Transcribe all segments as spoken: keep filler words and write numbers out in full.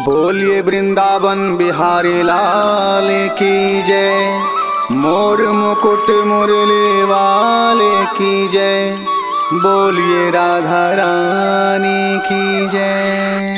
बोलिए वृंदावन बिहारी लाल की जय, मोर मुकुट मुरली वाले की जय, बोलिए राधा रानी की जय।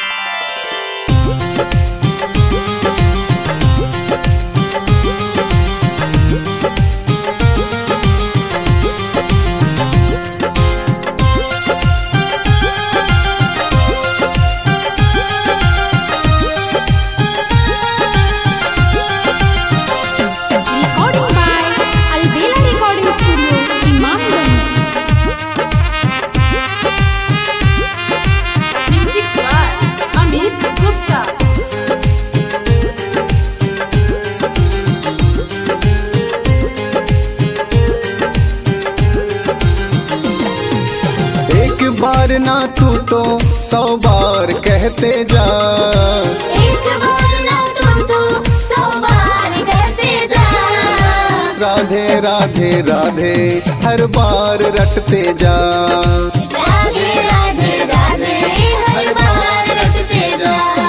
बार ना तू तो सौ बार कहते जा, एक बार ना तू तो सौ बार कहते जा। राधे राधे राधे हर बार रटते जा, राधे राधे राधे हर बार रटते जा।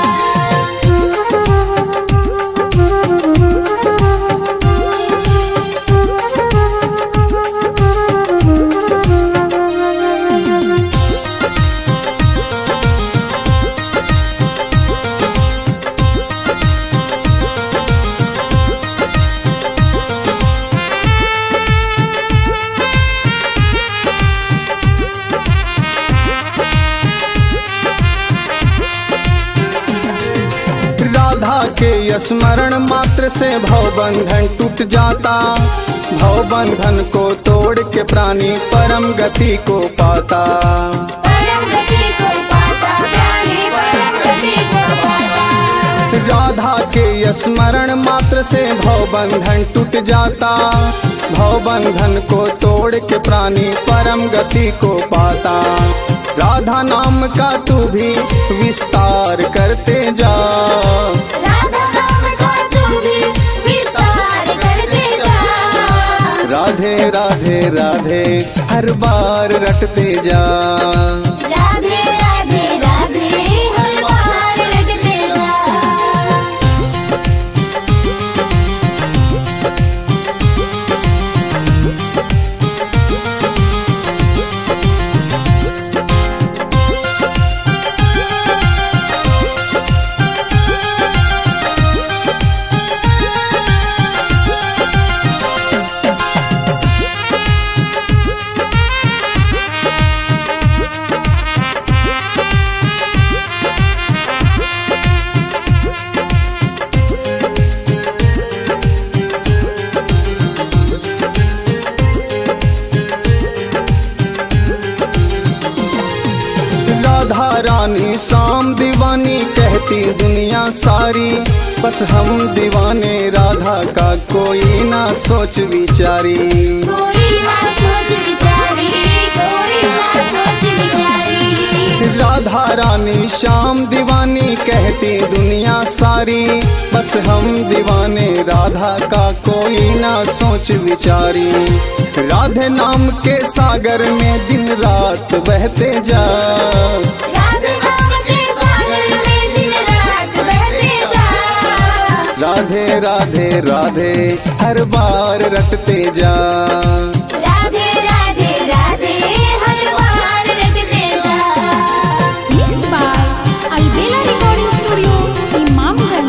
राधा के स्मरण मात्र से भव बंधन टूट जाता, भव बंधन को तोड़ के प्राणी परम गति को पाता, परम गति को पाता, प्राणी परम गति को पाता। राधा के स्मरण मात्र से भव बंधन टूट जाता, भव बंधन को तोड़ के प्राणी परम गति को पाता। राधा नाम का तू भी विस्तार करते जा, राधा नाम का तू भी विस्तार करते जा। राधे राधे राधे हर बार रटते जा, राधे राधे राधे हर बार रटते जा। राधा रानी शाम दीवानी कहती दुनिया सारी, बस हम दीवाने राधा का कोई ना सोच विचारी। कोई ना सोच विचारी, कोई ना सोच विचारी। राधा रानी शाम दीवानी कहती दुनिया सारी, बस हम दीवाने राधा का कोई ना सोच विचारी। राधे नाम के सागर में दिन रात बहते जा, राधे नाम के सागर में दिन रात बहते जा। राधे राधे राधे हर बार रटते जा, राधे राधे राधे हर बार रटते जा। Mixed by Albela Recording Studio, Imamganj.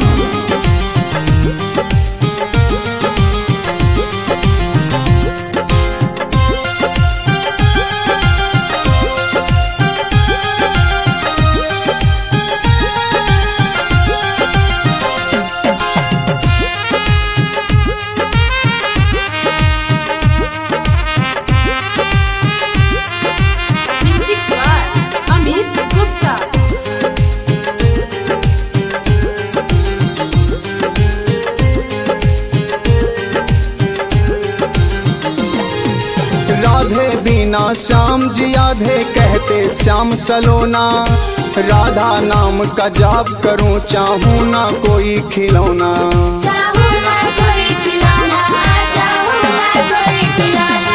Radhe बिना श्याम जी आधे कहते श्याम सलोना, राधा नाम का जाप करूं चाहूं ना कोई खिलौना। चाहूं ना कोई खिलौना, चाहूं ना कोई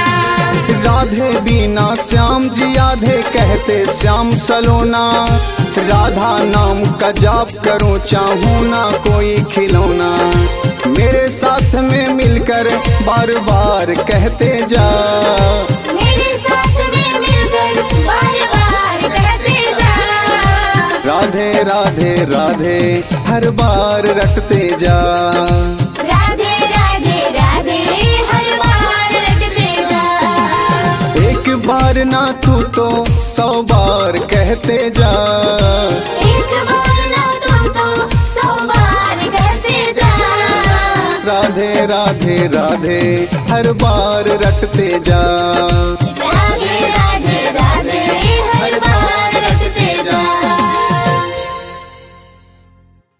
खिलौना। राधे बिना श्याम जी आधे कहते श्याम सलोना, राधा नाम का जाप करो, चाहूं ना कोई खिलौना। मेरे साथ में मिलकर बार बार कहते जा, मेरे साथ में मिलकर बार बार कहते जा। राधे राधे राधे हर बार रटते जा, राधे राधे राधे हर बार रटते जा। एक बार ना तू तो सौ बार कहते जा, एक बार ना तू तो सौ बार कहते जा। राधे राधे राधे हर बार रटते जा।